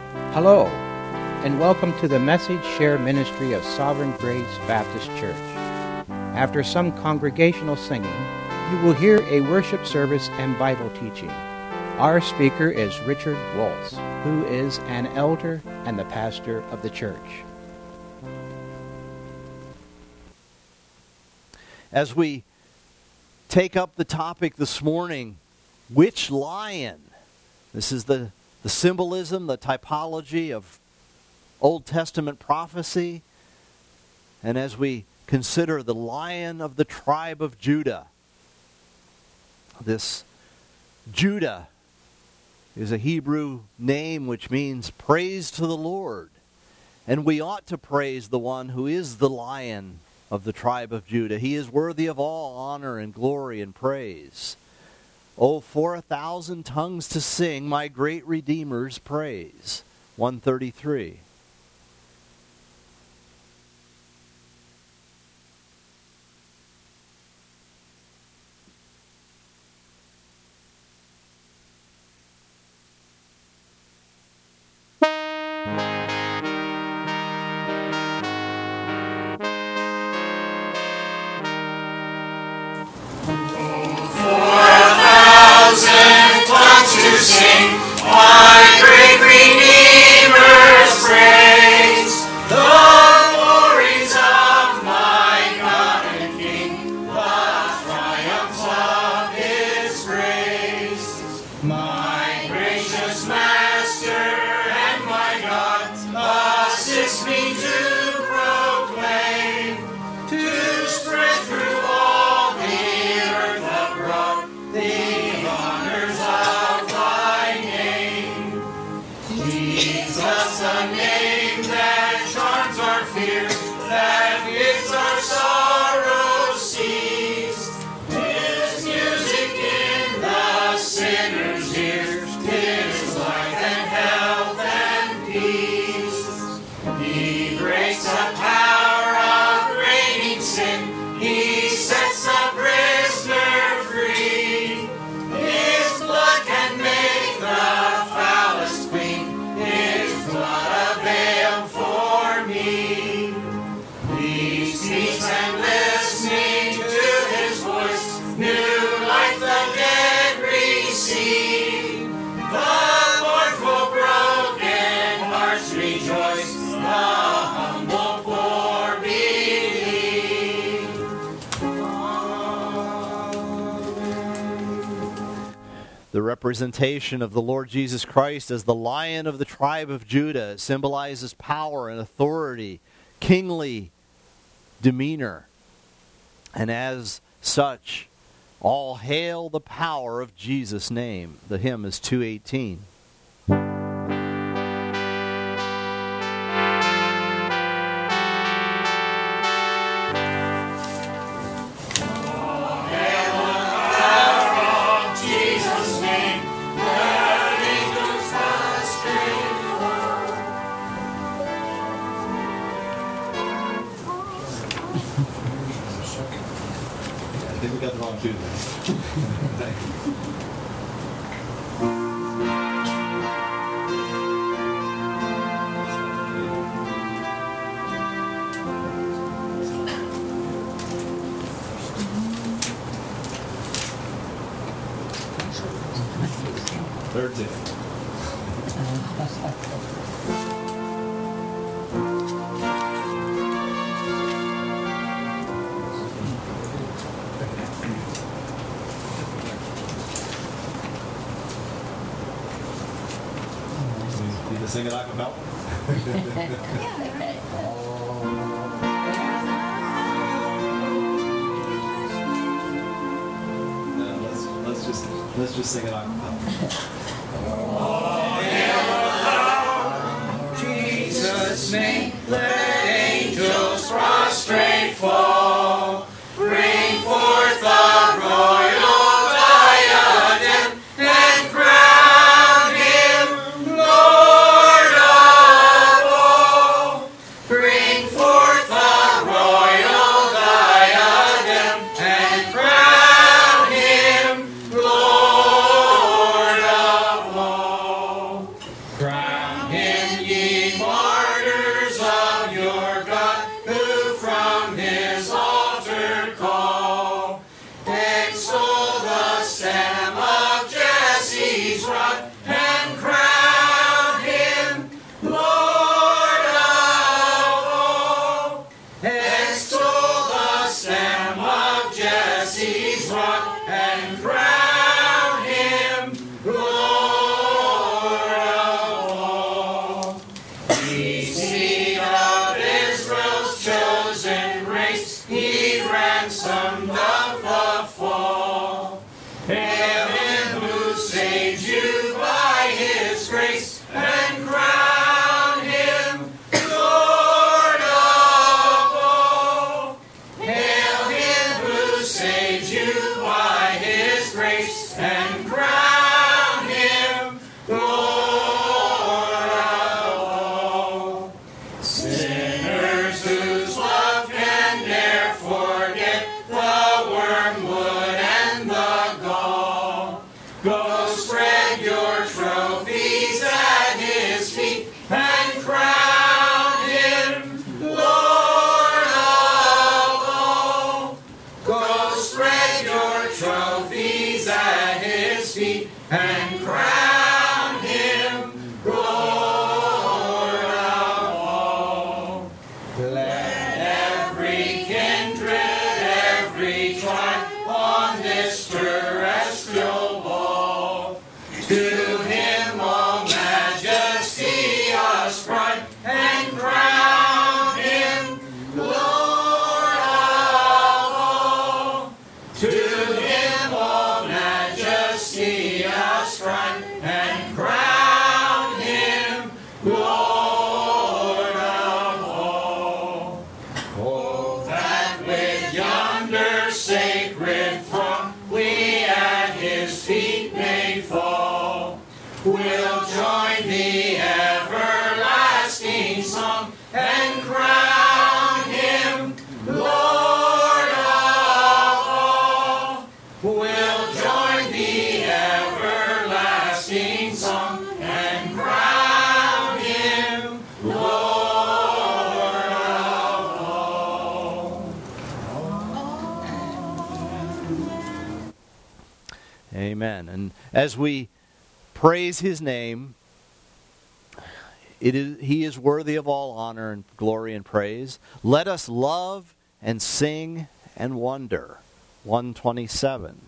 Hello, and welcome to the Message Share Ministry of Sovereign Grace Baptist Church. After some congregational singing, you will hear a worship service and Bible teaching. Our speaker is Richard Waltz, who is an elder and the pastor of the church. As we take up the topic this morning, which lion? This is the symbolism, the typology of Old Testament prophecy. And as we consider the Lion of the tribe of Judah, this Judah is a Hebrew name which means praise to the Lord. And we ought to praise the one who is the Lion of the tribe of Judah. He is worthy of all honor and glory and praise. Oh, for 1,000 tongues to sing my great Redeemer's praise. 133. Sing my great Redeemer's praise, the glories of my God and King, the triumphs of His grace. My gracious Master and my God, assist me to proclaim, to spread through all the earth abroad the honors of Jesus, a name that charms our fear, that bids our sorrows cease. His music in the sinner's ears, His life and health and peace. He breaks the power of reigning sin, He sets the prisoner free. His blood can make the foulest queen, His blood avail for me. He speaks and listening to His voice, new life the dead receive. The mournful broken hearts rejoice, the humble poor believe. The representation of the Lord Jesus Christ as the Lion of the tribe of Judah symbolizes power and authority, kingly demeanor. And as such, all hail the power of Jesus' name. The hymn is 218. I think we got the wrong tune there. Thank you. Third tune. Need to sing it a cappella? Let's just sing it a cappella. Jesus' name, let angels prostrate fall. Bring forth the royal diadem and crown Him Lord of all. Bring forth the royal diadem and crown Him Lord of all. him, ye martyrs of your God, who from his altar call. Extol the stem of Jesse's rod, and crown him Lord of all. Extol the stem of Jesse's rod, and crown him Lord of all. Ye seed of Israel's chosen race, he ransomed of the fall. Hail him who saved you by his grace, and crown him Lord of all. Hail him who saved you by his grace, and crown him Lord of all. Sinners whose love can ne'er forget the wormwood and the gall, go spread your trophies at his feet, and crown him Lord of all. Go spread your trophies at his feet, and crown him Lord of all. Let every kindred, every tribe on this terrestrial ball, to him all majesty ascribe, and crown him Lord of all. To him all majesty ascribe, and crown him Lord of all. Oh, that with yonder sacred throng we at his feet may fall, we'll join the everlasting song, and crown him Lord of all. We'll join the everlasting song, and crown him Lord of all. Amen. And as we praise his name, he is worthy of all honor and glory and praise. Let us love and sing and wonder. 127.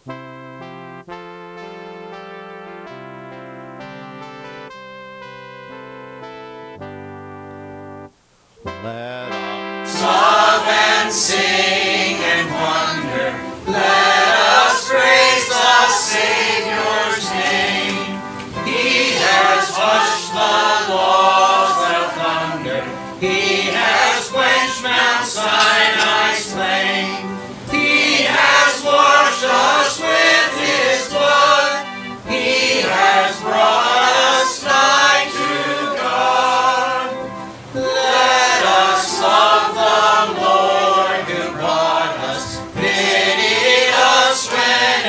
Let us Love and sing and wonder. Let us praise the Savior's name. He has hushed the laws of thunder. He has quenched Mount Sinai's flame. He has washed us with his blood. He has brought us nigh to God. Let us love the Lord who brought us, pitied us when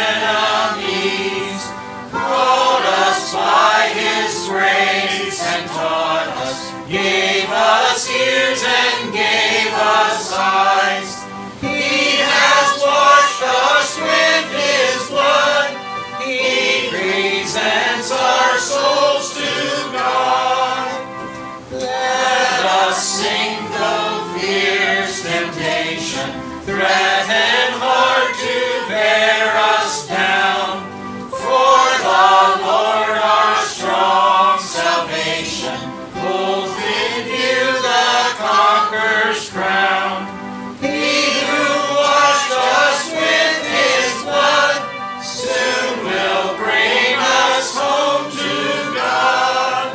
enemies, called us by his grace and taught us, gave us ears and gave us eyes. He has washed us with his blood. He presents our souls to God. Let us sing though fierce temptation threaten hard to bear us down. For the Lord our strong salvation holds in view the conqueror's crown. He who washed us with his blood soon will bring us home to God.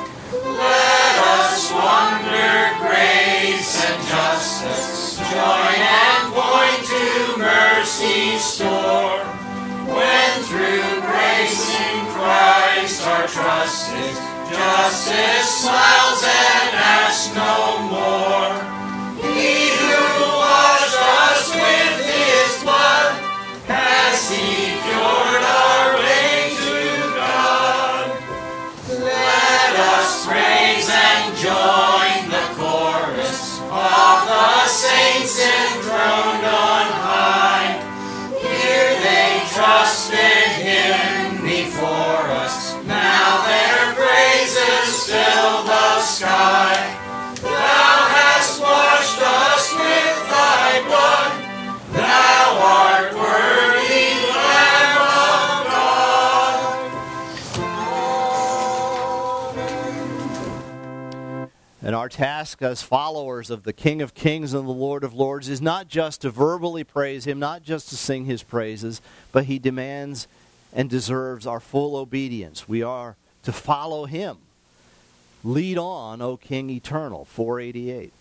Let us wonder grace and justice, join and point to mercy's store. When through grace in Christ our trust is, justice smiles and asks no more. He who washed us with his blood has secured our way to God. Let us And our task as followers of the King of Kings and the Lord of Lords is not just to verbally praise him, not just to sing his praises, but he demands and deserves our full obedience. We are to follow him. Lead on, O King Eternal, 488.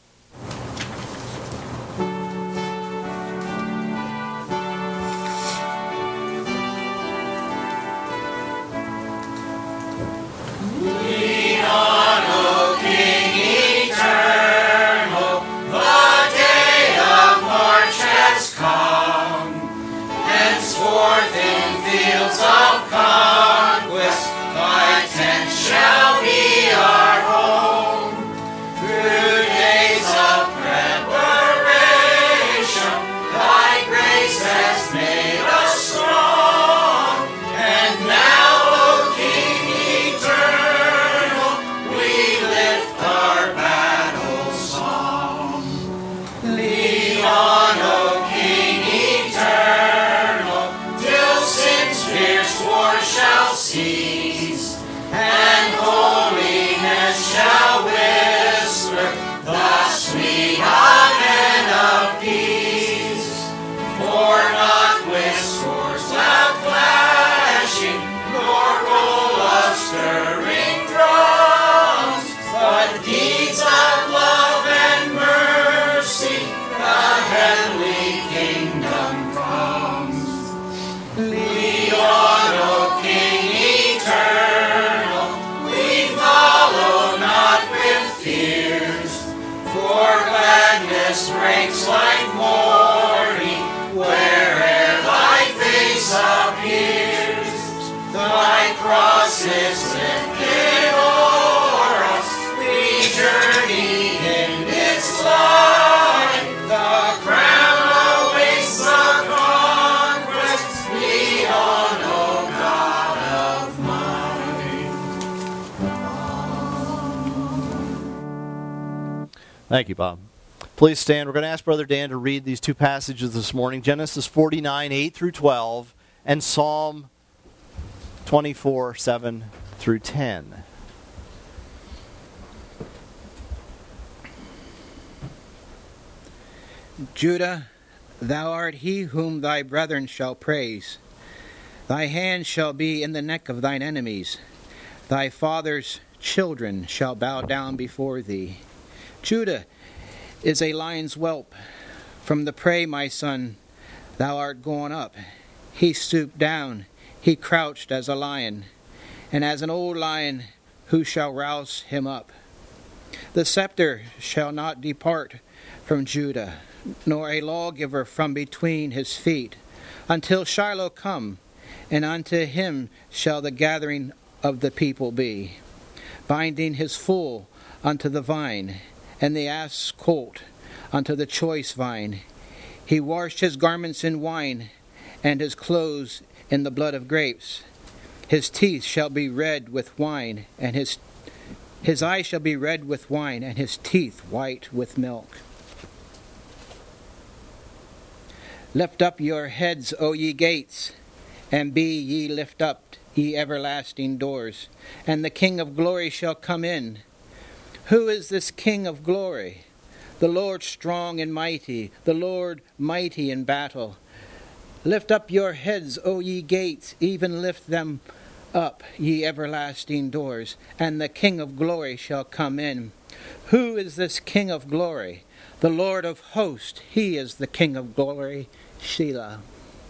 Lead on, O King Eternal, the day of March has come. Henceforth in fields of conquest, thy tent shall be our home. Through days of preparation, thy grace has made us strong. And now, O King Eternal, we lift our battle song. Lead on, O King Eternal, till sin's fierce war shall cease, and holiness shall whisper the sweet amen of peace. For not with swords loud clashing, nor roll of stirring drums, but deeds of love and mercy, the heavenly kingdom comes. Lead on, O King Eternal, we follow not with fears, for gladness breaks like morning where'er thy face appears. Thy cross is lifted o'er us, we journey in its light. The crown awaits the conquest, lead on, O God of might. Thank you, Bob. Please stand. We're going to ask Brother Dan to read these two passages this morning, Genesis 49, 8 through 12, and Psalm 24, 7 through 10. Judah, thou art he whom thy brethren shall praise. Thy hand shall be in the neck of thine enemies. Thy father's children shall bow down before thee. Judah is a lion's whelp. From the prey, my son, thou art gone up. He stooped down, he crouched as a lion, and as an old lion, who shall rouse him up? The scepter shall not depart from Judah, nor a lawgiver from between his feet, until Shiloh come, and unto him shall the gathering of the people be, binding his foal unto the vine, and the ass colt unto the choice vine. He washed his garments in wine, and his clothes in the blood of grapes. His teeth shall be red with wine, and his eyes shall be red with wine, and his teeth white with milk. Lift up your heads, O ye gates, and be ye lift up, ye everlasting doors, and the King of glory shall come in. Who is this King of glory? The Lord strong and mighty, the Lord mighty in battle. Lift up your heads, O ye gates, even lift them up, ye everlasting doors, and the King of glory shall come in. Who is this King of glory? The Lord of hosts, he is the King of glory. Selah.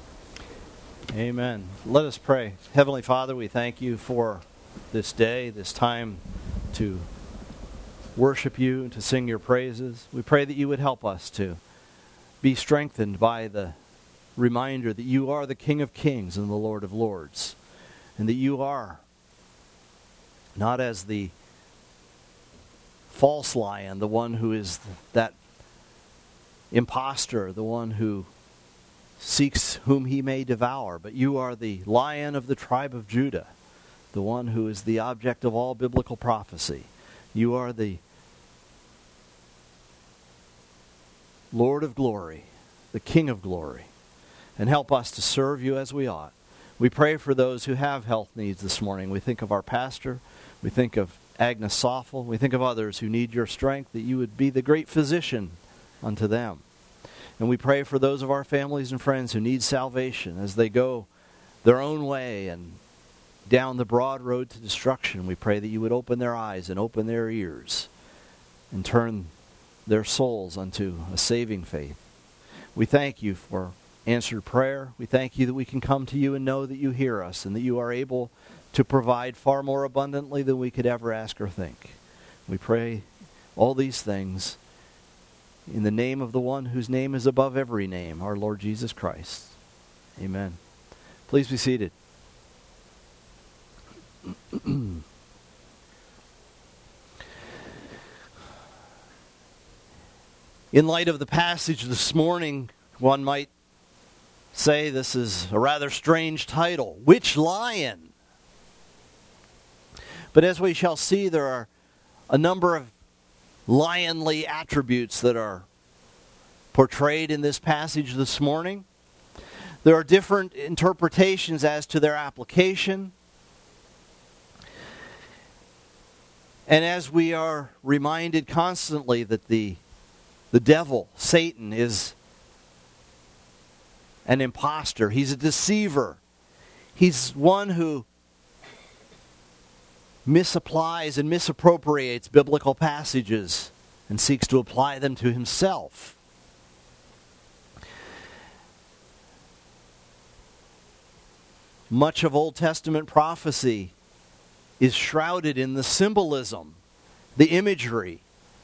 Amen. Let us pray. Heavenly Father, we thank you for this day, this time to worship you and to sing your praises. We pray that you would help us to be strengthened by the reminder that you are the King of Kings and the Lord of Lords, and that you are not as the false lion, the one who is that imposter, the one who seeks whom he may devour, but you are the Lion of the tribe of Judah, the one who is the object of all biblical prophecy. You are the Lord of glory, the King of glory, and help us to serve you as we ought. We pray for those who have health needs this morning. We think of our pastor. We think of Agnes Soffel. We think of others who need your strength, that you would be the great physician unto them. And we pray for those of our families and friends who need salvation as they go their own way and down the broad road to destruction. We pray that you would open their eyes and open their ears and turn their souls unto a saving faith. We thank you for answered prayer. We thank you that we can come to you and know that you hear us and that you are able to provide far more abundantly than we could ever ask or think. We pray all these things in the name of the one whose name is above every name, our Lord Jesus Christ. Amen. Please be seated. In light of the passage this morning, one might say this is a rather strange title. Which lion? But as we shall see, there are a number of lionly attributes that are portrayed in this passage this morning. There are different interpretations as to their application. And as we are reminded constantly that the devil, Satan, is an imposter. He's a deceiver. He's one who misapplies and misappropriates biblical passages and seeks to apply them to himself. Much of Old Testament prophecy is shrouded in the symbolism, the imagery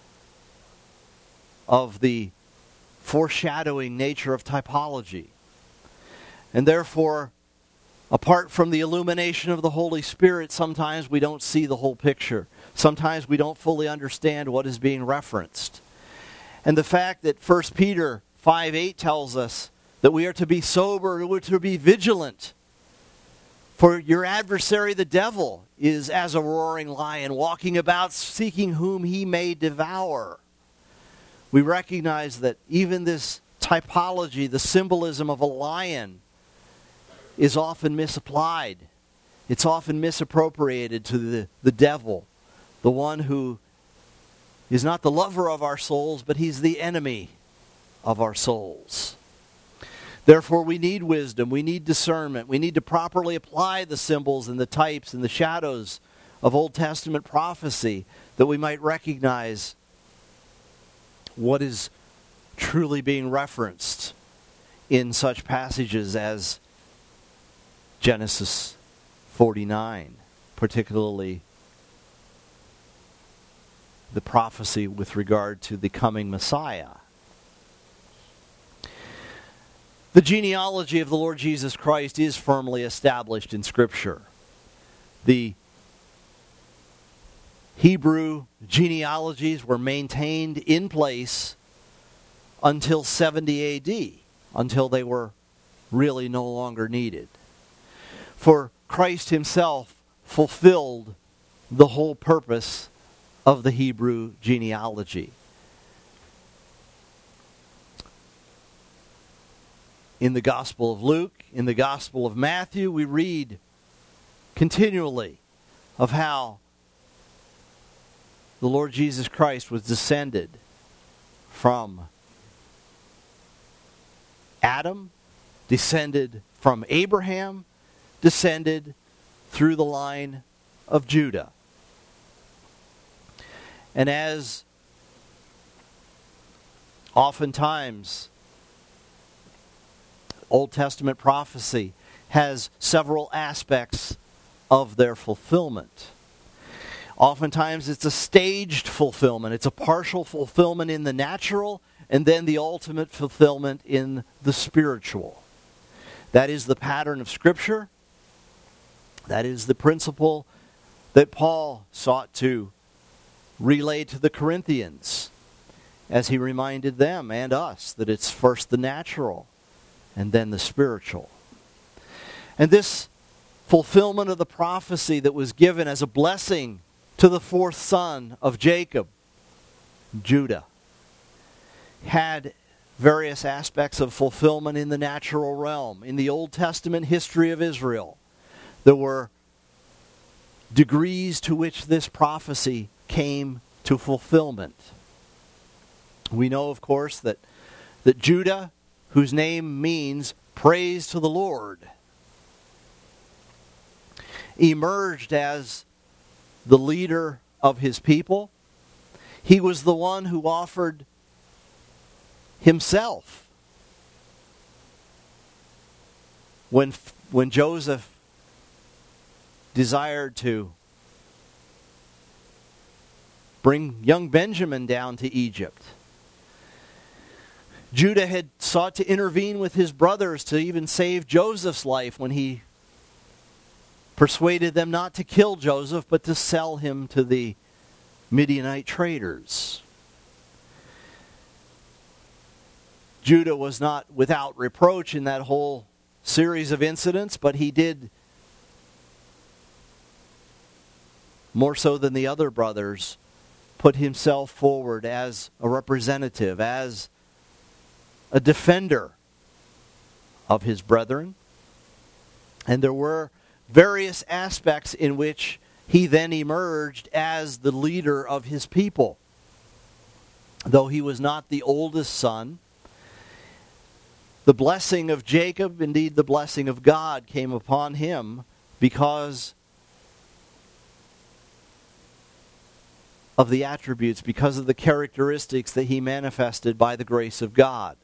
of the foreshadowing nature of typology. And therefore, apart from the illumination of the Holy Spirit, sometimes we don't see the whole picture. Sometimes we don't fully understand what is being referenced. And the fact that 1 Peter 5:8 tells us that we are to be sober, we are to be vigilant. For your adversary, the devil, is as a roaring lion, walking about seeking whom he may devour. We recognize that even this typology, the symbolism of a lion, is often misapplied. It's often misappropriated to the devil, the one who is not the lover of our souls, but he's the enemy of our souls. Therefore, we need wisdom, we need discernment, we need to properly apply the symbols and the types and the shadows of Old Testament prophecy that we might recognize what is truly being referenced in such passages as Genesis 49, particularly the prophecy with regard to the coming Messiah. The genealogy of the Lord Jesus Christ is firmly established in Scripture. The Hebrew genealogies were maintained in place until 70 A.D., until they were really no longer needed. For Christ himself fulfilled the whole purpose of the Hebrew genealogy. In the Gospel of Luke, in the Gospel of Matthew, we read continually of how the Lord Jesus Christ was descended from Adam, descended from Abraham, descended through the line of Judah. And as oftentimes Old Testament prophecy has several aspects of their fulfillment. Oftentimes it's a staged fulfillment. It's a partial fulfillment in the natural and then the ultimate fulfillment in the spiritual. That is the pattern of Scripture. That is the principle that Paul sought to relay to the Corinthians as he reminded them and us that it's first the natural and then the spiritual. And this fulfillment of the prophecy that was given as a blessing to the fourth son of Jacob, Judah, had various aspects of fulfillment in the natural realm. In the Old Testament history of Israel, there were degrees to which this prophecy came to fulfillment. We know, of course, that Judah, whose name means praise to the Lord, emerged as the leader of his people. He was the one who offered himself when Joseph desired to bring young Benjamin down to Egypt. Judah had sought to intervene with his brothers to even save Joseph's life when he persuaded them not to kill Joseph, but to sell him to the Midianite traders. Judah was not without reproach in that whole series of incidents, but he did, more so than the other brothers, put himself forward as a representative, as a defender of his brethren. And there were various aspects in which he then emerged as the leader of his people. Though he was not the oldest son, the blessing of Jacob, indeed the blessing of God, came upon him because of the attributes, because of the characteristics that he manifested by the grace of God.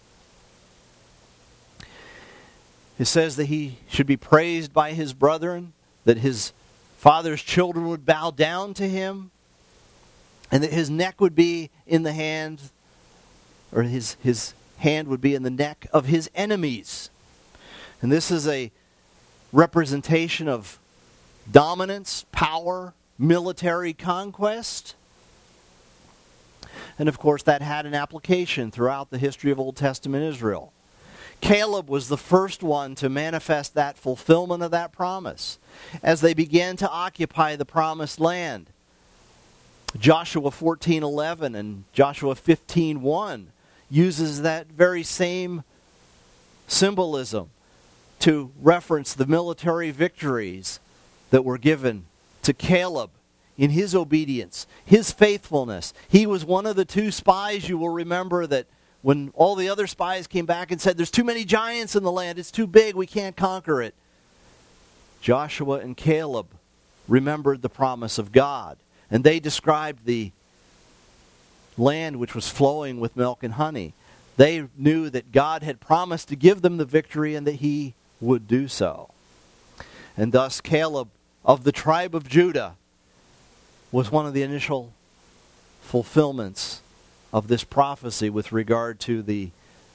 It says that he should be praised by his brethren, that his father's children would bow down to him, and that his neck would be in the hand, or his hand would be in the neck of his enemies. And this is a representation of dominance, power, military conquest. And of course that had an application throughout the history of Old Testament Israel. Caleb was the first one to manifest that fulfillment of that promise as they began to occupy the promised land. Joshua 14:11 and Joshua 15:1 uses that very same symbolism to reference the military victories that were given to Caleb in his obedience, his faithfulness. He was one of the two spies, you will remember, that when all the other spies came back and said, there's too many giants in the land, it's too big, we can't conquer it. Joshua and Caleb remembered the promise of God, and they described the land which was flowing with milk and honey. They knew that God had promised to give them the victory and that he would do so. And thus Caleb of the tribe of Judah was one of the initial fulfillments of this prophecy with regard to the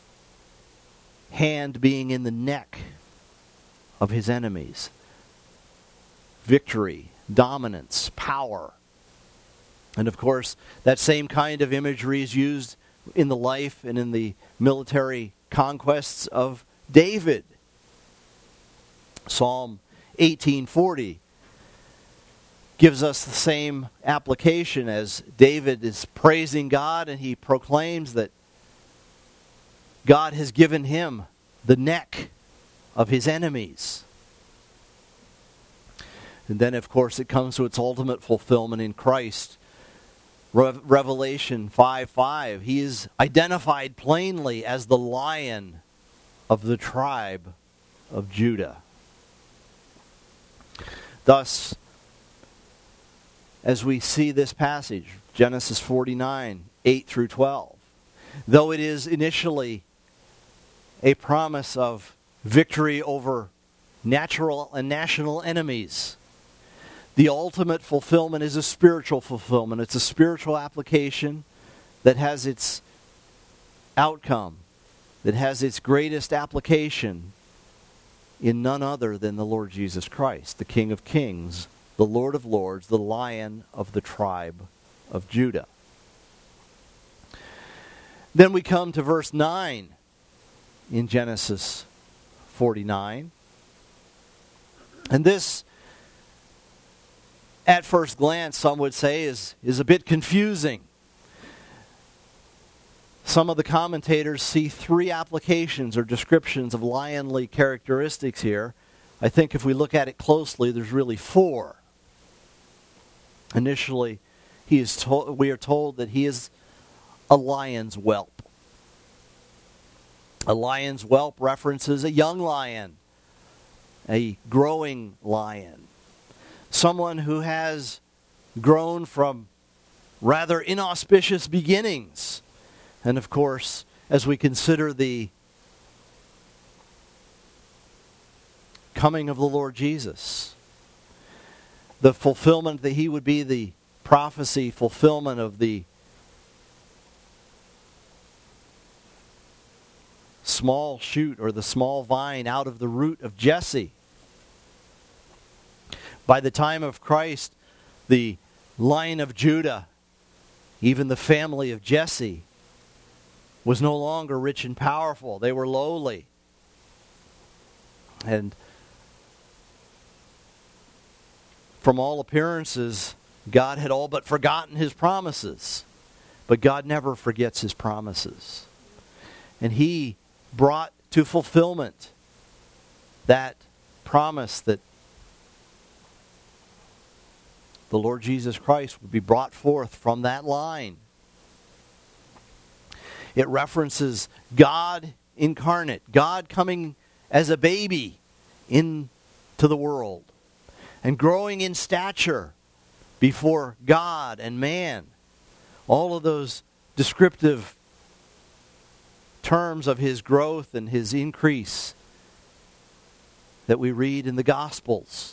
hand being in the neck of his enemies. Victory, dominance, power. And of course, that same kind of imagery is used in the life and in the military conquests of David. Psalm 18:40 gives us the same application as David is praising God, and he proclaims that God has given him the neck of his enemies. And then, of course, it comes to its ultimate fulfillment in Christ. Revelation 5:5, he is identified plainly as the Lion of the tribe of Judah. Thus, as we see this passage, Genesis 49, 8 through 12, though it is initially a promise of victory over natural and national enemies, the ultimate fulfillment is a spiritual fulfillment. It's a spiritual application that has its outcome, that has its greatest application in none other than the Lord Jesus Christ, the King of Kings, the Lord of Lords, the Lion of the tribe of Judah. Then we come to verse 9 in Genesis 49. And this, at first glance, some would say is a bit confusing. Some of the commentators see three applications or descriptions of lionly characteristics here. I think if we look at it closely, there's really four. Initially, we are told that he is a lion's whelp. A lion's whelp references a young lion, a growing lion, someone who has grown from rather inauspicious beginnings. And of course, as we consider the coming of the Lord Jesus, the fulfillment that he would be the prophecy fulfillment of the small shoot or the small vine out of the root of Jesse. By the time of Christ, the line of Judah, even the family of Jesse, was no longer rich and powerful. They were lowly. And from all appearances, God had all but forgotten his promises. But God never forgets his promises. And he brought to fulfillment that promise that the Lord Jesus Christ would be brought forth from that line. It references God incarnate, God coming as a baby into the world and growing in stature before God and man. All of those descriptive terms of his growth and his increase that we read in the Gospels.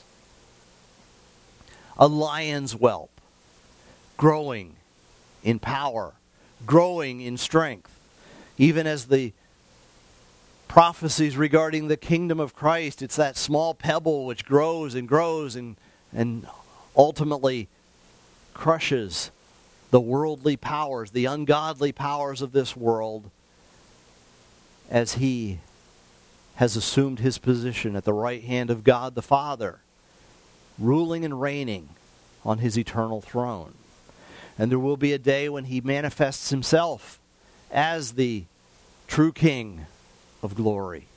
A lion's whelp, growing in power, growing in strength. Even as the prophecies regarding the kingdom of Christ, it's that small pebble which grows and grows and ultimately crushes the worldly powers, the ungodly powers of this world, as he has assumed his position at the right hand of God the Father, ruling and reigning on his eternal throne. And there will be a day when he manifests himself as the true King of glory,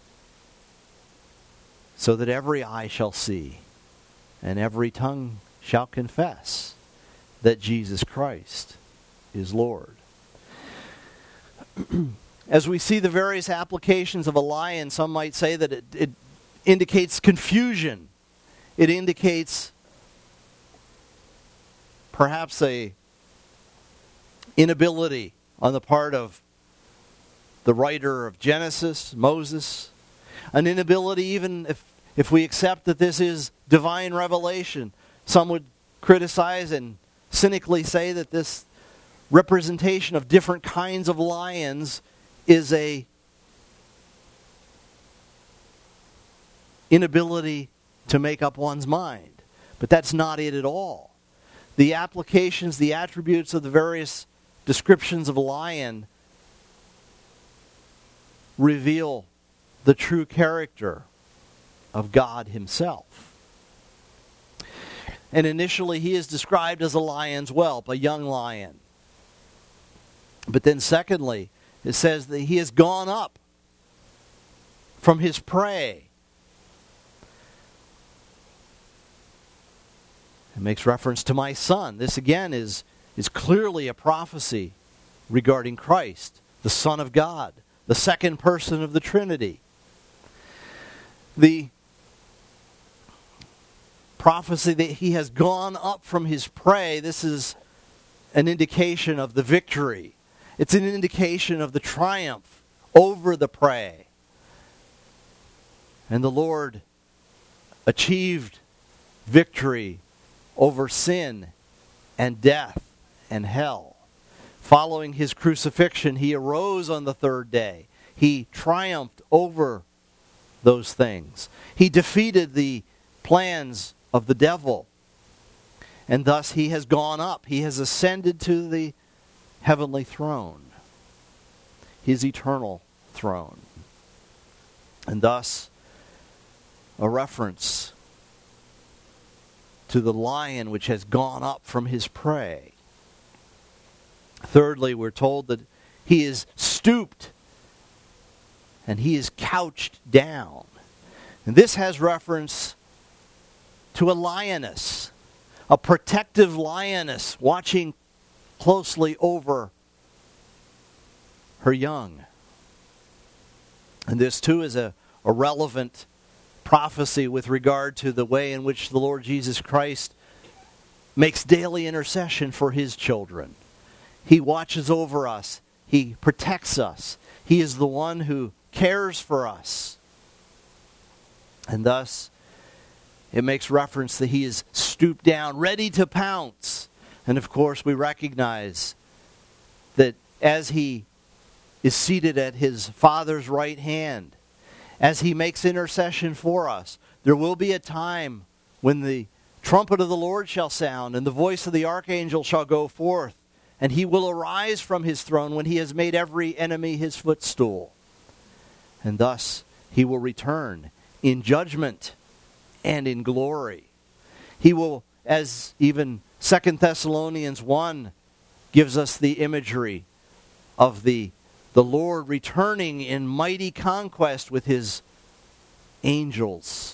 so that every eye shall see and every tongue shall confess that Jesus Christ is Lord. As we see the various applications of a lion, some might say that it indicates confusion. It indicates perhaps a inability on the part of the writer of Genesis, Moses, an inability even if we accept that this is divine revelation. Some would criticize and cynically say that this representation of different kinds of lions is a inability to make up one's mind. But that's not it at all. The applications, the attributes of the various descriptions of a lion reveal the true character of God himself. And initially he is described as a lion's whelp, a young lion. But then secondly, it says that he has gone up from his prey. It makes reference to my son. This again is clearly a prophecy regarding Christ, the Son of God, the second person of the Trinity. The prophecy that he has gone up from his prey, this is an indication of the victory. It's an indication of the triumph over the prey. And the Lord achieved victory over sin and death and hell. Following his crucifixion, he arose on the third day. He triumphed over those things. He defeated the plans of the devil. And thus he has gone up. He has ascended to the heavenly throne, his eternal throne. And thus, a reference to the lion which has gone up from his prey. Thirdly, we're told that he is stooped and he is couched down. And this has reference to a lioness. a protective lioness watching closely over her young. And this too is a relevant prophecy with regard to the way in which the Lord Jesus Christ makes daily intercession for his children. He watches over us. He protects us. He is the one who cares for us. And thus, it makes reference that he is stooped down, ready to pounce. And of course, we recognize that as he is seated at his Father's right hand, as he makes intercession for us, there will be a time when the trumpet of the Lord shall sound, and the voice of the archangel shall go forth, and he will arise from his throne when he has made every enemy his footstool. And thus he will return in judgment and in glory. He will, as even 2 Thessalonians 1 gives us the imagery of the Lord returning in mighty conquest with his angels.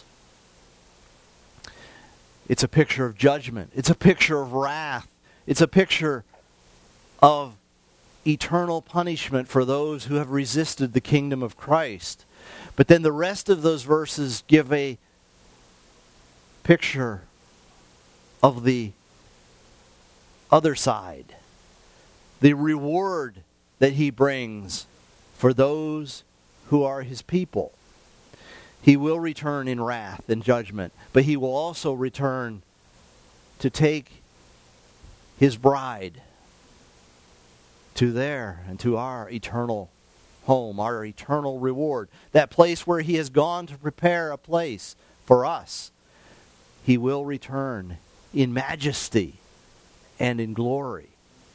It's a picture of judgment. It's a picture of wrath. It's a picture of eternal punishment for those who have resisted the kingdom of Christ. But then the rest of those verses give a picture of the other side. The reward that he brings for those who are his people. He will return in wrath and judgment, but he will also return to take his bride to their and to our eternal home, our eternal reward. That place where he has gone to prepare a place for us. He will return in majesty and in glory.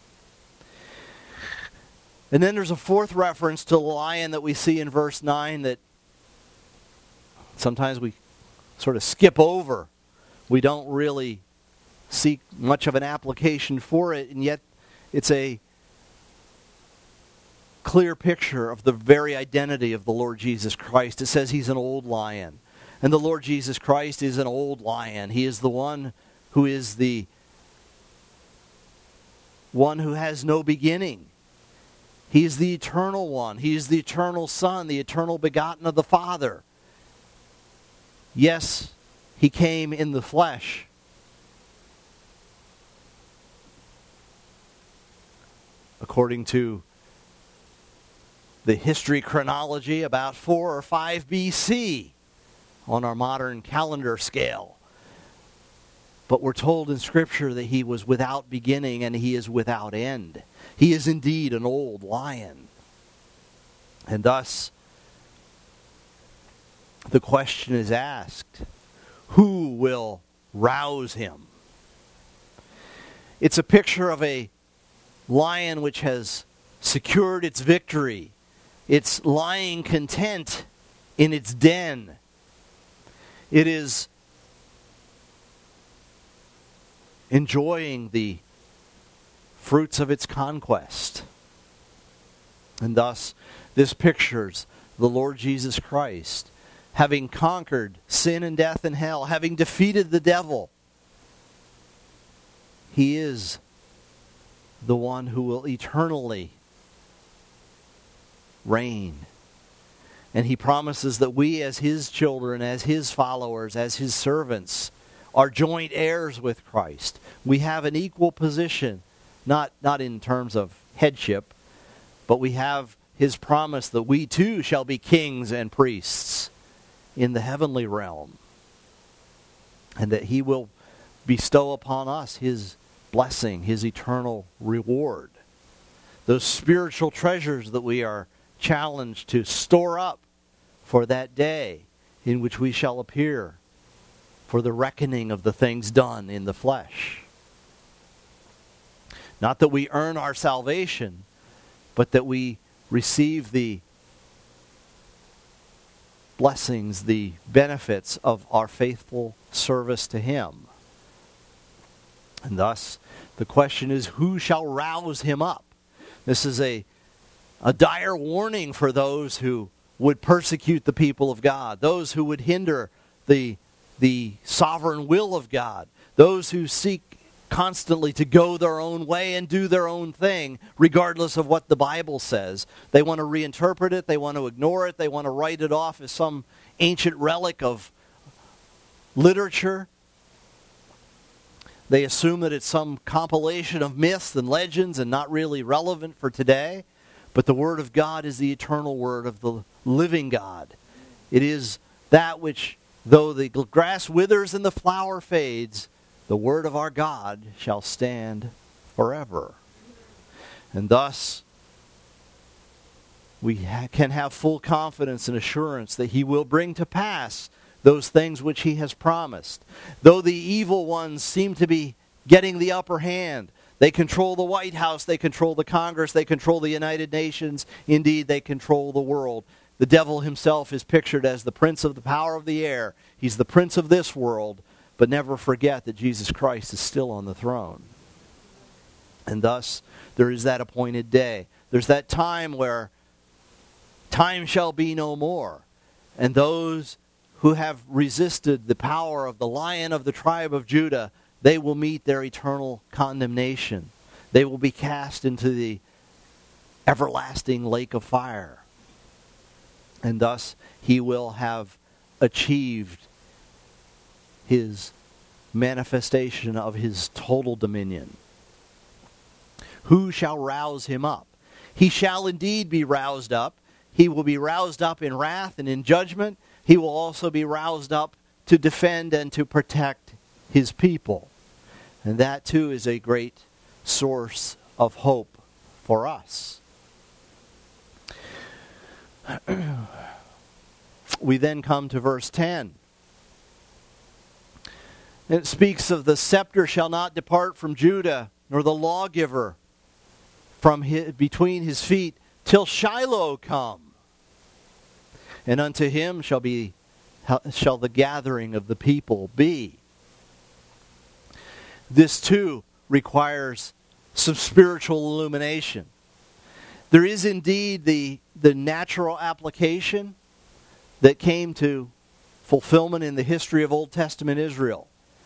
And then there's a fourth reference to the lion that we see in verse 9 that sometimes we sort of skip over. We don't really see much of an application for it, and yet it's a clear picture of the very identity of the Lord Jesus Christ. It says he's an old lion. And the Lord Jesus Christ is an old lion. He is the one who is the one who has no beginning. He is the eternal one. He is the eternal Son, the eternal begotten of the Father. Yes, he came in the flesh. According to the history chronology, about 4 or 5 BC on our modern calendar scale. But we're told in Scripture that he was without beginning and he is without end. He is indeed an old lion. And thus, the question is asked, who will rouse him? It's a picture of a lion which has secured its victory. It's lying content in its den. It is enjoying the fruits of its conquest. And thus, this pictures the Lord Jesus Christ having conquered sin and death and hell, having defeated the devil. He is the one who will eternally reign. And he promises that we as his children, as his followers, as his servants, are joint heirs with Christ. We have an equal position, not in terms of headship, but we have his promise that we too shall be kings and priests in the heavenly realm. And that he will bestow upon us his blessing, his eternal reward. Those spiritual treasures that we are challenged to store up for that day in which we shall appear for the reckoning of the things done in the flesh. Not that we earn our salvation, but that we receive the blessings, the benefits of our faithful service to him. And thus, the question is, who shall rouse him up? This is a dire warning for those who would persecute the people of God, those who would hinder the sovereign will of God, those who seek constantly to go their own way and do their own thing, regardless of what the Bible says. They want to reinterpret it, they want to ignore it, they want to write it off as some ancient relic of literature. They assume that it's some compilation of myths and legends and not really relevant for today. But the Word of God is the eternal Word of the living God. It is that which, though the grass withers and the flower fades, the Word of our God shall stand forever. And thus, we can have full confidence and assurance that He will bring to pass those things which He has promised. Though the evil ones seem to be getting the upper hand, they control the White House, they control the Congress, they control the United Nations, indeed they control the world. The devil himself is pictured as the prince of the power of the air. He's the prince of this world, but never forget that Jesus Christ is still on the throne. And thus, there is that appointed day. There's that time where time shall be no more. And those who have resisted the power of the Lion of the tribe of Judah, they will meet their eternal condemnation. They will be cast into the everlasting lake of fire. And thus He will have achieved His manifestation of His total dominion. Who shall rouse Him up? He shall indeed be roused up. He will be roused up in wrath and in judgment. He will also be roused up to defend and to protect His people. And that too is a great source of hope for us. We then come to verse 10. It speaks of the scepter shall not depart from Judah, nor the lawgiver from between his feet, till Shiloh come. And unto him shall the gathering of the people be. This too requires some spiritual illumination. There is indeed the natural application that came to fulfillment in the history of Old Testament Israel.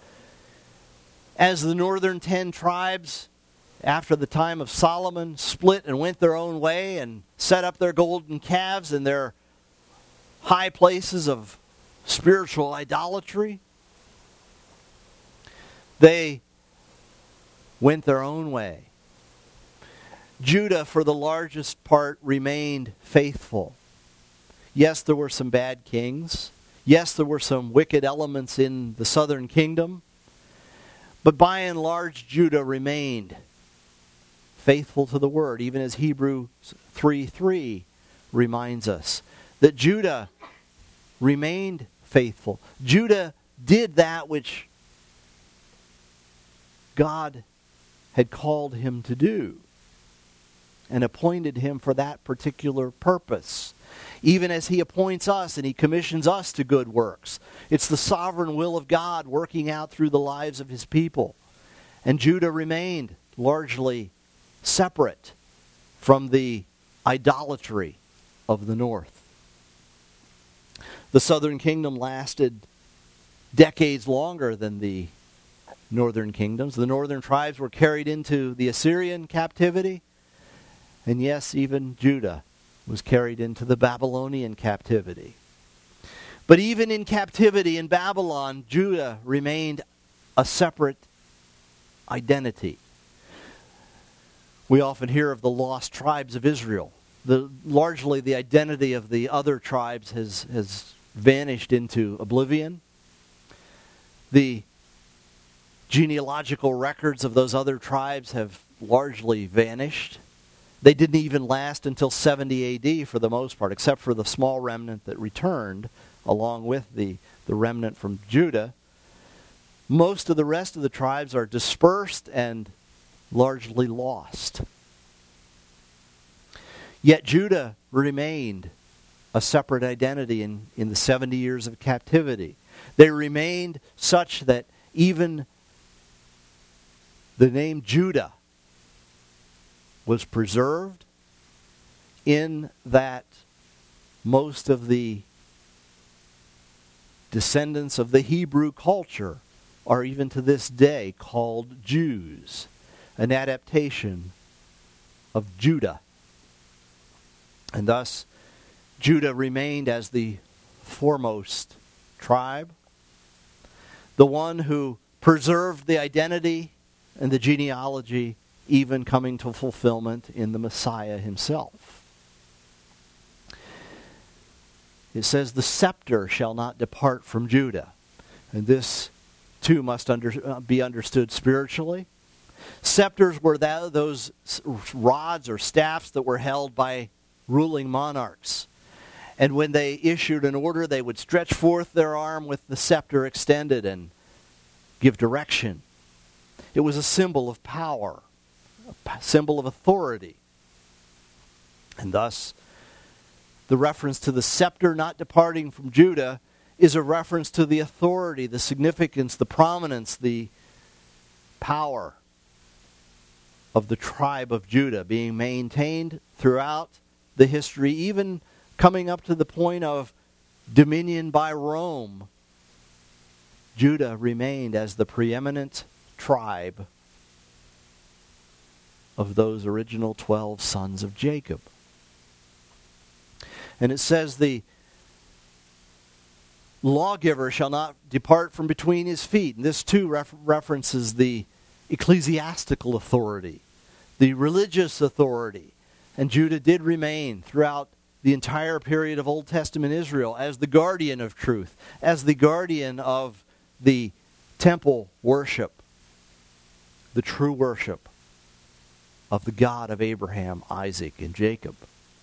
As the northern 10 tribes, after the time of Solomon, split and went their own way and set up their golden calves in their high places of spiritual idolatry, they went their own way. Judah, for the largest part, remained faithful. Yes, there were some bad kings. Yes, there were some wicked elements in the southern kingdom. But by and large, Judah remained faithful to the word, even as Hebrews 3:3 reminds us that Judah remained faithful. Judah did that which God had called him to do and appointed him for that particular purpose. Even as He appoints us and He commissions us to good works. It's the sovereign will of God working out through the lives of His people. And Judah remained largely separate from the idolatry of the north. The southern kingdom lasted decades longer than the northern kingdoms. The northern tribes were carried into the Assyrian captivity. And yes, even Judah was carried into the Babylonian captivity. But even in captivity in Babylon, Judah remained a separate identity. We often hear of the lost tribes of Israel. Largely the identity of the other tribes has vanished into oblivion. The genealogical records of those other tribes have largely vanished. They didn't even last until 70 AD for the most part, except for the small remnant that returned along with the remnant from Judah. Most of the rest of the tribes are dispersed and largely lost. Yet Judah remained a separate identity in the 70 years of captivity. They remained such that even the name Judah was preserved, in that most of the descendants of the Hebrew culture are even to this day called Jews, an adaptation of Judah. And thus, Judah remained as the foremost tribe, the one who preserved the identity and the genealogy, even coming to fulfillment in the Messiah himself. It says, the scepter shall not depart from Judah. And this, too, must be understood spiritually. Scepters were those rods or staffs that were held by ruling monarchs. And when they issued an order, they would stretch forth their arm with the scepter extended and give direction. It was a symbol of power, a symbol of authority. And thus, the reference to the scepter not departing from Judah is a reference to the authority, the significance, the prominence, the power of the tribe of Judah being maintained throughout the history, even coming up to the point of dominion by Rome. Judah remained as the preeminent tribe of those original 12 sons of Jacob. And it says the lawgiver shall not depart from between his feet. And this too references the ecclesiastical authority, the religious authority. And Judah did remain throughout the entire period of Old Testament Israel as the guardian of truth, as the guardian of the temple worship, the true worship of the God of Abraham, Isaac, and Jacob.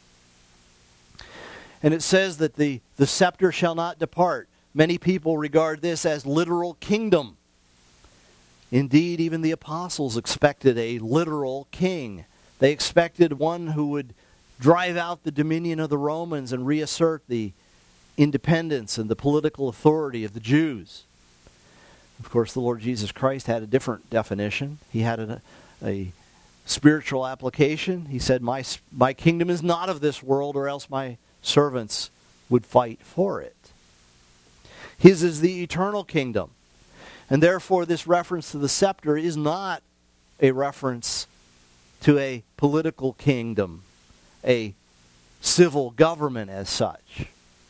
And it says that the scepter shall not depart. Many people regard this as literal kingdom. Indeed, even the apostles expected a literal king. They expected one who would drive out the dominion of the Romans and reassert the independence and the political authority of the Jews. Of course, the Lord Jesus Christ had a different definition. He had a spiritual application. He said, my kingdom is not of this world, or else my servants would fight for it. His is the eternal kingdom. And therefore, this reference to the scepter is not a reference to a political kingdom, a civil government as such.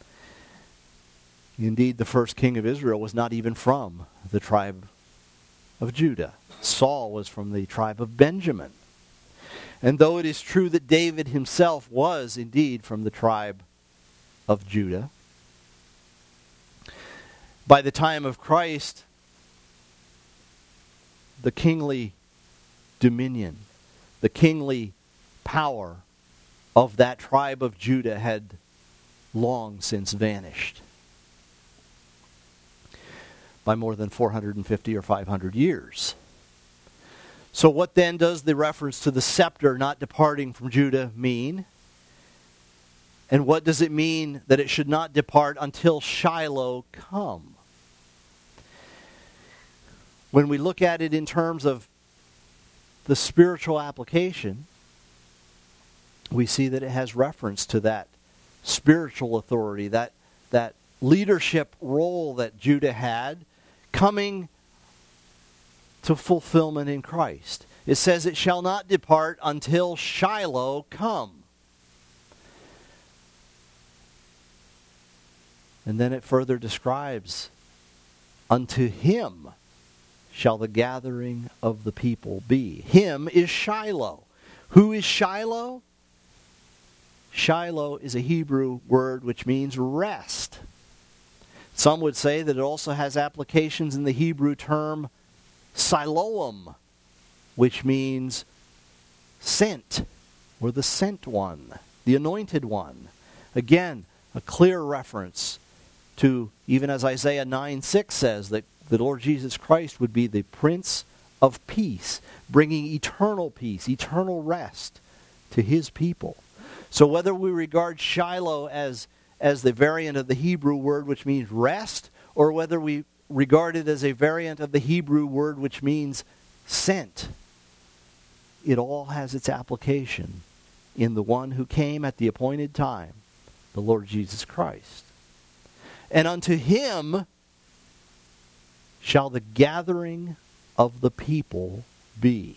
Indeed, the first king of Israel was not even from the tribe of Judah. Saul was from the tribe of Benjamin. And though it is true that David himself was indeed from the tribe of Judah, by the time of Christ, the kingly dominion, the kingly power of that tribe of Judah had long since vanished by more than 450 or 500 years. So what then does the reference to the scepter not departing from Judah mean? And what does it mean that it should not depart until Shiloh come? When we look at it in terms of the spiritual application, we see that it has reference to that spiritual authority, that leadership role that Judah had coming to fulfillment in Christ. It says it shall not depart until Shiloh come. And then it further describes, unto him shall the gathering of the people be. Him is Shiloh. Who is Shiloh? Shiloh is a Hebrew word which means rest. Some would say that it also has applications in the Hebrew term Siloam, which means sent, or the sent one, the anointed one. Again, a clear reference to, even as Isaiah 9:6 says, that the Lord Jesus Christ would be the Prince of Peace, bringing eternal peace, eternal rest to his people. So whether we regard Shiloh as the variant of the Hebrew word which means rest, or whether we regard it as a variant of the Hebrew word which means sent, it all has its application in the one who came at the appointed time, the Lord Jesus Christ. And unto him shall the gathering of the people be.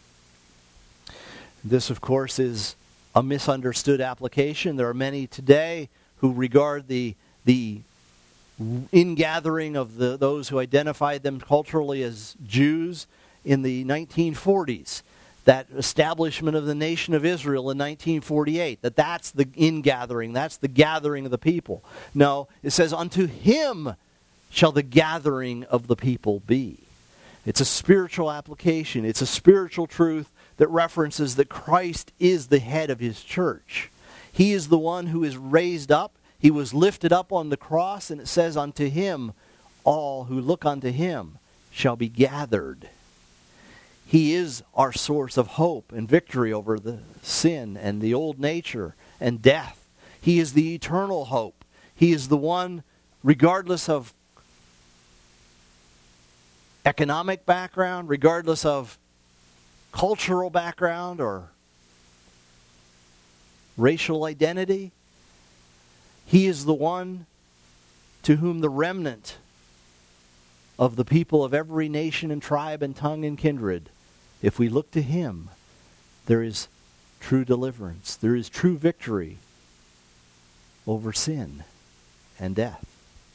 This, of course, is a misunderstood application. There are many today who regard the ingathering of those who identified them culturally as Jews in the 1940s, that establishment of the nation of Israel in 1948, that's the ingathering, that's the gathering of the people. No, it says, unto him shall the gathering of the people be. It's a spiritual application. It's a spiritual truth that references that Christ is the head of his church. He is the one who is raised up. He was lifted up on the cross, and it says, unto him all who look unto him shall be gathered. He is our source of hope and victory over the sin and the old nature and death. He is the eternal hope. He is the one, regardless of economic background, regardless of cultural background or racial identity, he is the one to whom the remnant of the people of every nation and tribe and tongue and kindred, if we look to him, there is true deliverance. There is true victory over sin and death.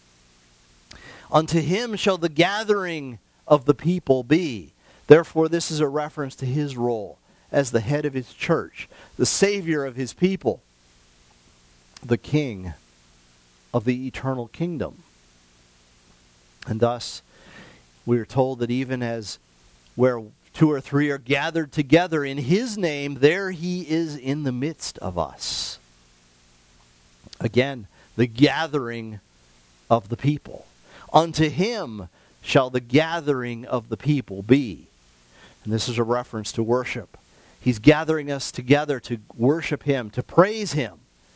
Unto him shall the gathering of the people be. Therefore, this is a reference to his role as the head of his church, the Savior of his people, the King of the eternal kingdom. And thus, we are told that even as where 2 or 3 are gathered together in his name, there he is in the midst of us. Again, the gathering of the people. Unto him shall the gathering of the people be. And this is a reference to worship. He's gathering us together to worship him, to praise him.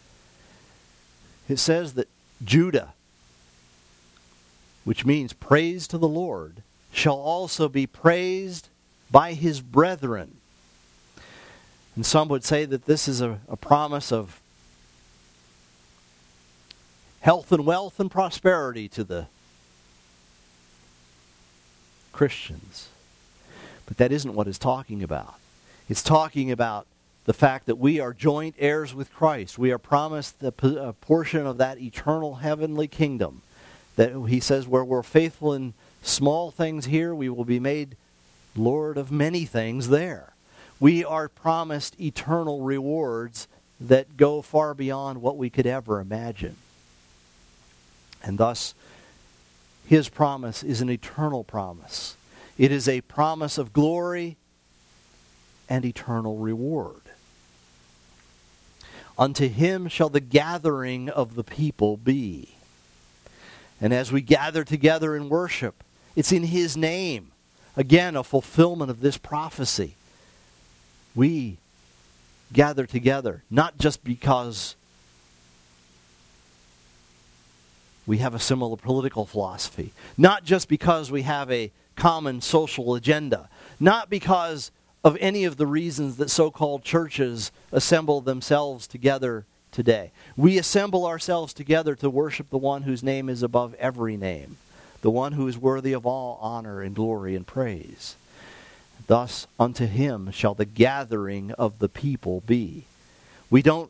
It says that Judah, which means praise to the Lord, shall also be praised by his brethren. And some would say that this is a promise of health and wealth and prosperity to the Christians. But that isn't what it's talking about. It's talking about the fact that we are joint heirs with Christ. We are promised a portion of that eternal heavenly kingdom. That he says, where we're faithful in small things here, we will be made Lord of many things there. We are promised eternal rewards that go far beyond what we could ever imagine. And thus, his promise is an eternal promise. It is a promise of glory and eternal reward. Unto him shall the gathering of the people be. And as we gather together in worship, it's in his name. Again, a fulfillment of this prophecy. We gather together, not just because we have a similar political philosophy, not just because we have a common social agenda, not because of any of the reasons that so-called churches assemble themselves together today. We assemble ourselves together to worship the one whose name is above every name, the one who is worthy of all honor and glory and praise. Thus, unto him shall the gathering of the people be. We don't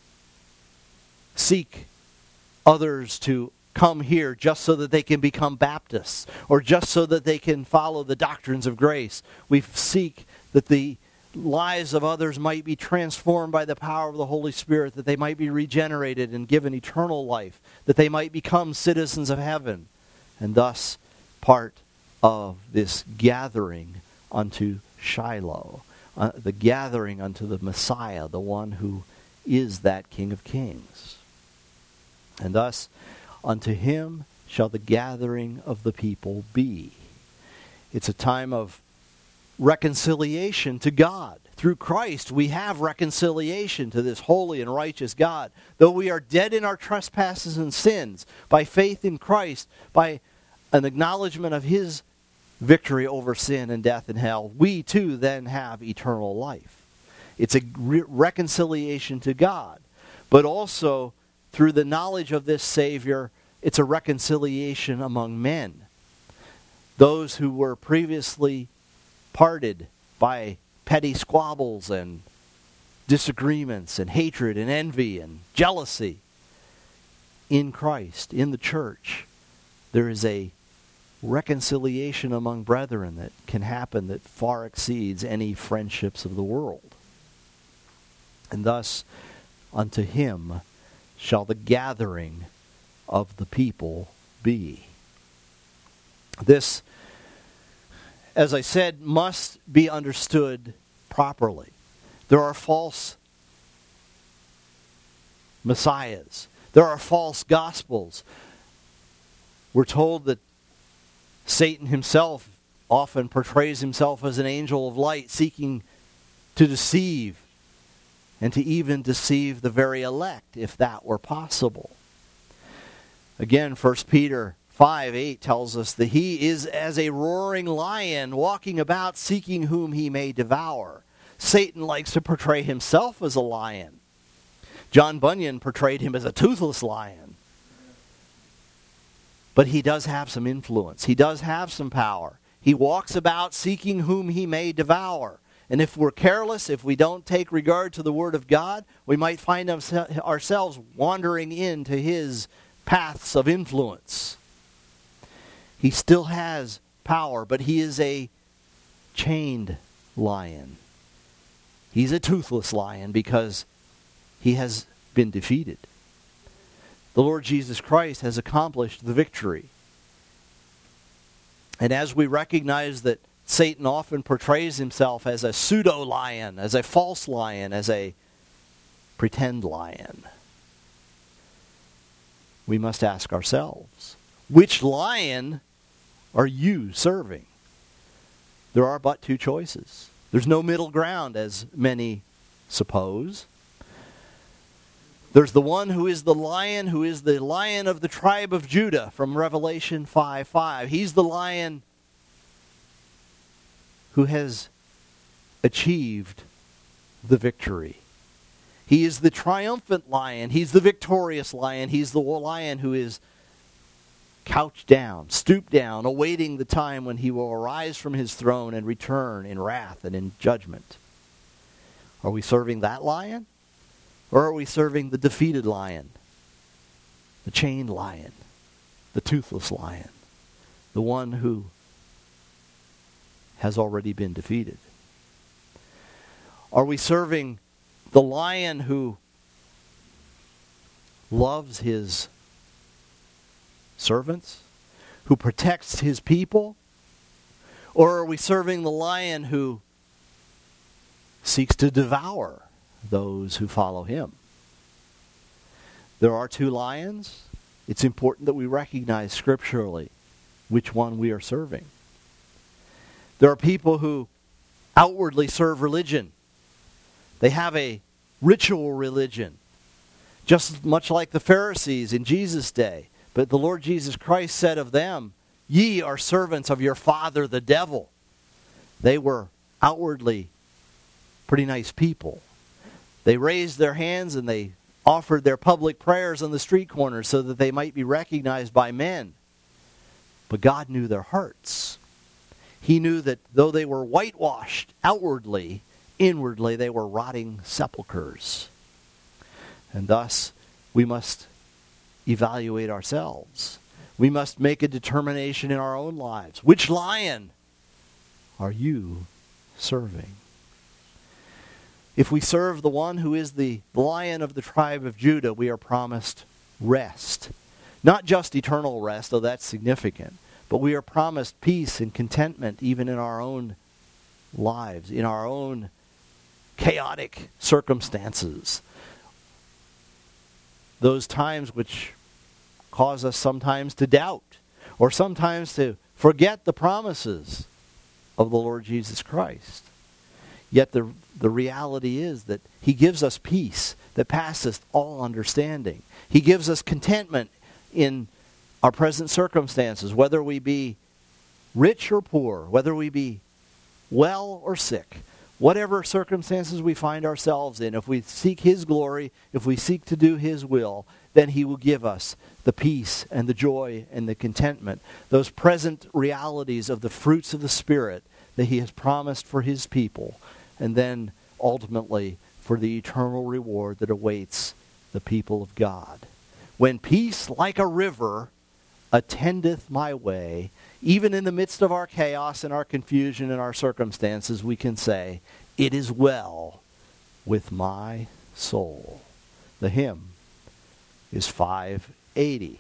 seek others to come here just so that they can become Baptists or just so that they can follow the doctrines of grace. We seek that the lives of others might be transformed by the power of the Holy Spirit, that they might be regenerated and given eternal life, that they might become citizens of heaven, and thus part of this gathering unto Shiloh, the gathering unto the Messiah, the one who is that King of Kings. And thus, unto him shall the gathering of the people be. It's a time of reconciliation to God. Through Christ, we have reconciliation to this holy and righteous God. Though we are dead in our trespasses and sins, by faith in Christ, by an acknowledgement of his victory over sin and death and hell, we too then have eternal life. It's a reconciliation to God. But also, through the knowledge of this Savior, it's a reconciliation among men. those who were previously parted by petty squabbles and disagreements and hatred and envy and jealousy. In Christ, in the church, there is a reconciliation among brethren that can happen that far exceeds any friendships of the world. And thus, unto him shall the gathering of the people be. This, as I said, must be understood properly. There are false messiahs. There are false gospels. We're told that Satan himself often portrays himself as an angel of light, seeking to deceive and to even deceive the very elect, if that were possible. Again, 1 Peter 5:8 tells us that he is as a roaring lion walking about seeking whom he may devour. Satan likes to portray himself as a lion. John Bunyan portrayed him as a toothless lion. But he does have some influence. He does have some power. He walks about seeking whom he may devour. And if we're careless, if we don't take regard to the Word of God, we might find ourselves wandering into his paths of influence. He still has power, but he is a chained lion. He's a toothless lion because he has been defeated. The Lord Jesus Christ has accomplished the victory. And as we recognize that Satan often portrays himself as a pseudo-lion, as a false lion, as a pretend lion, we must ask ourselves, which lion are you serving? There are but two choices. There's no middle ground, as many suppose. There's the one who is the lion of the tribe of Judah from Revelation 5:5. He's the lion who has achieved the victory. He is the triumphant lion. He's the victorious lion. He's the lion who is couched down, stooped down, awaiting the time when he will arise from his throne and return in wrath and in judgment. Are we serving that lion? Or are we serving the defeated lion, the chained lion, the toothless lion, the one who has already been defeated? Are we serving the lion who loves his servants, who protects his people? Or are we serving the lion who seeks to devour those who follow him? There are two lions. It's important that we recognize scripturally which one we are serving. There are people who outwardly serve religion. They have a ritual religion, just much like the Pharisees in Jesus' day. But the Lord Jesus Christ said of them, "Ye are servants of your father the devil." They were outwardly pretty nice people. They raised their hands and they offered their public prayers on the street corners so that they might be recognized by men. But God knew their hearts. He knew that though they were whitewashed outwardly, inwardly they were rotting sepulchres. And thus, we must evaluate ourselves. We must make a determination in our own lives. Which lion are you serving? If we serve the one who is the lion of the tribe of Judah, we are promised rest. Not just eternal rest, though that's significant, but we are promised peace and contentment even in our own lives, in our own chaotic circumstances. Those times which cause us sometimes to doubt or sometimes to forget the promises of the Lord Jesus Christ. Yet the reality is that he gives us peace that passeth all understanding. He gives us contentment in our present circumstances, whether we be rich or poor, whether we be well or sick, whatever circumstances we find ourselves in. If we seek his glory, if we seek to do his will, then he will give us the peace and the joy and the contentment, those present realities of the fruits of the Spirit that he has promised for his people, and then ultimately for the eternal reward that awaits the people of God. When peace like a river attendeth my way, even in the midst of our chaos and our confusion and our circumstances, we can say, it is well with my soul. The hymn is 580.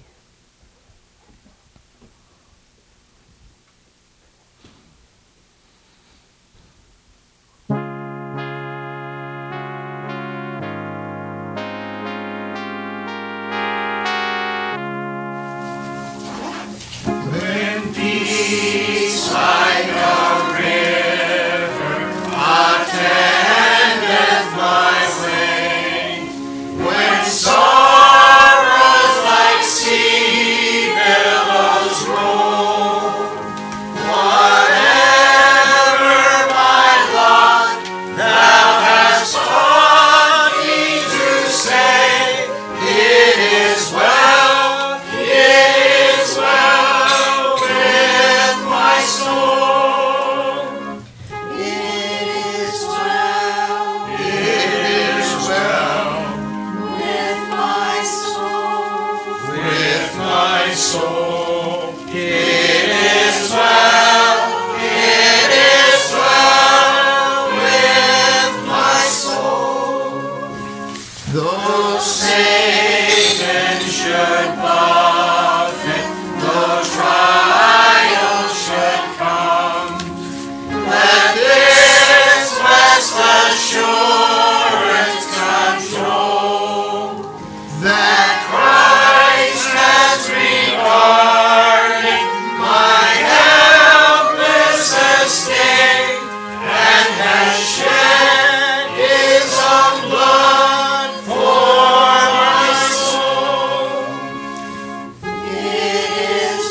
When peace like a river attendeth my way, when sorrows like sea billows roll, whatever my lot, thou hast taught me to say, it is well, it is well with my soul. It is well with my soul. With my soul. It is well with my soul. Though Satan should buffet, though trials should come, let this blessed assurance control, that Christ has regarded my helpless estate, and has shed his own blood for my soul. It is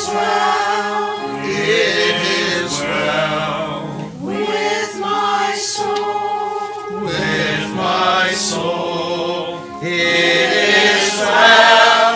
well with my soul. With my soul. It is well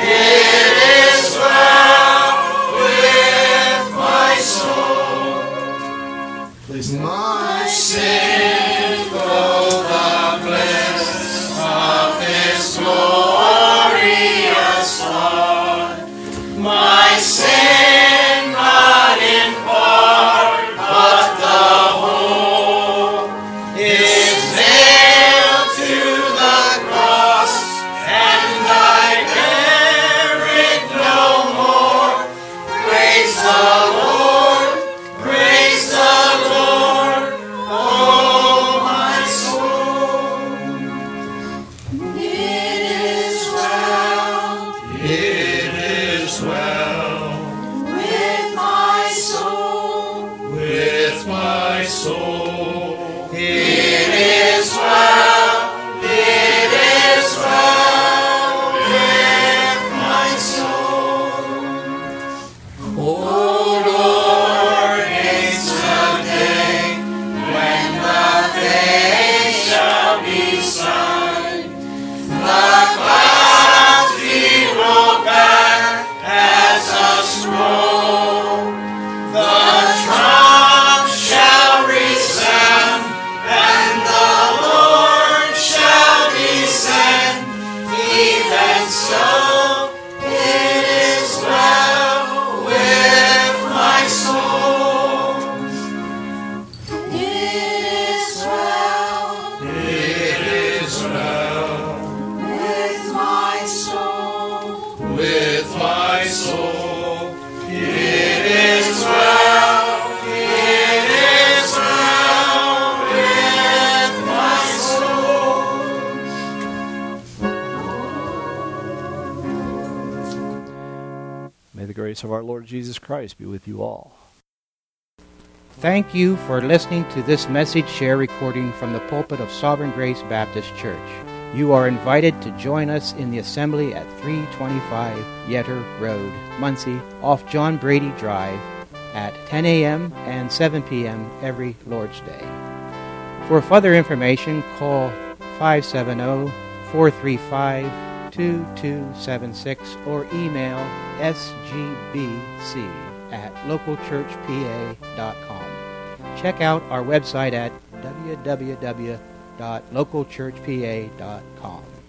with my soul. Please. My sin, though the bliss of this glorious thought, my sin not in part, but the whole, is nailed to the cross, and I bear it no more. Praise the Lord, oh my soul. It is well with my soul. With my soul. It is well with my soul. Oh Lord, haste the day when the face shall be signed, the clouds be rolled back as a scroll, the trump shall resound, and the Lord shall descend. Even so, it is well with my soul. It is well with my soul. With my soul. It is well with my soul. May the grace of our Lord Jesus Christ be with you all. Thank you for listening to this message share recording from the pulpit of Sovereign Grace Baptist Church. You are invited to join us in the assembly at 325 Yetter Road, Muncie, off John Brady Drive at 10 a.m. and 7 p.m. every Lord's Day. For further information, call 570-435 2276 or email sgbc@localchurchpa.com. Check out our website at www.localchurchpa.com.